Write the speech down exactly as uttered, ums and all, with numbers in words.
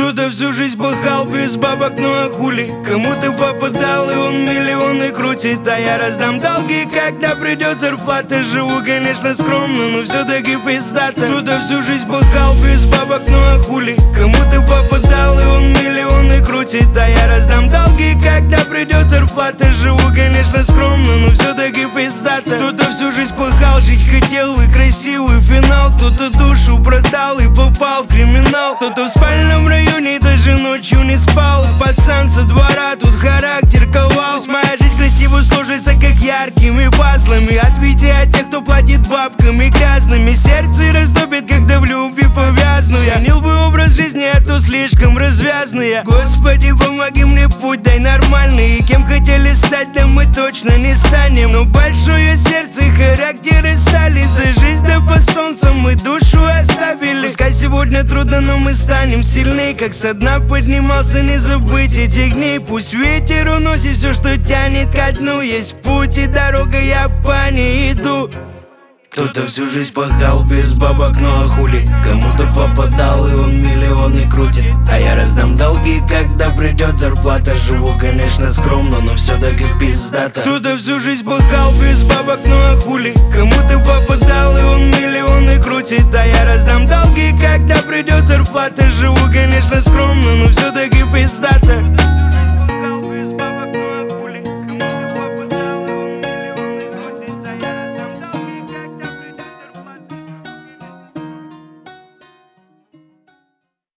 Кто-то всю жизнь пахал без бабок, ну а хули? Кому-то попадал и он миллионы крутит. А я раздам долги, когда придет зарплата. Живу, конечно, скромно, но все-таки пиздато. Кто-то всю жизнь пахал без бабок, ну а хули? Кому-то попадал и он миллионы крутит. А я раздам долги, когда придет зарплата. Живу, конечно, скромно, но все-таки пиздато. Кто-то всю жизнь пахал, жить хотел и красивый финал. Кто-то душу продал и попал в криминал. Кто-то в спальном районе даже ночью не спал. Пацан со двора тут характер ковал. Пусть моя жизнь красиво сложится, как яркими пазлами. Ответьте от тех, кто платит бабками грязными. Сердце растопит, когда в любви повязну. Сменил бы образ жизни, а то слишком развязный я. Господи, помоги мне, путь дай нормальный. И кем хотели стать, да мы точно не станем. Но большое сердце, характеры стали. За жизнь да по солнцу мы душу оставили. Пускай сегодня трудно, но мы станем сильней. Как со дна поднимался, не забыть этих дней. Пусть ветер уносит все, что тянет ко дну. Есть путь и дорога, я по ней иду. Кто-то всю жизнь пахал без бабок, ну а хули? Кому-то попадал и он миллионы крутит. А я раздам долги, когда придет зарплата. Живу, конечно, скромно, но все-таки пиздато. Кто-то всю жизнь пахал без бабок, ну а хули? Кому-то попадал и он миллионы крутит. А я раздам долги, когда придет зарплата. Живу, конечно, скромно, но все-таки пиздато.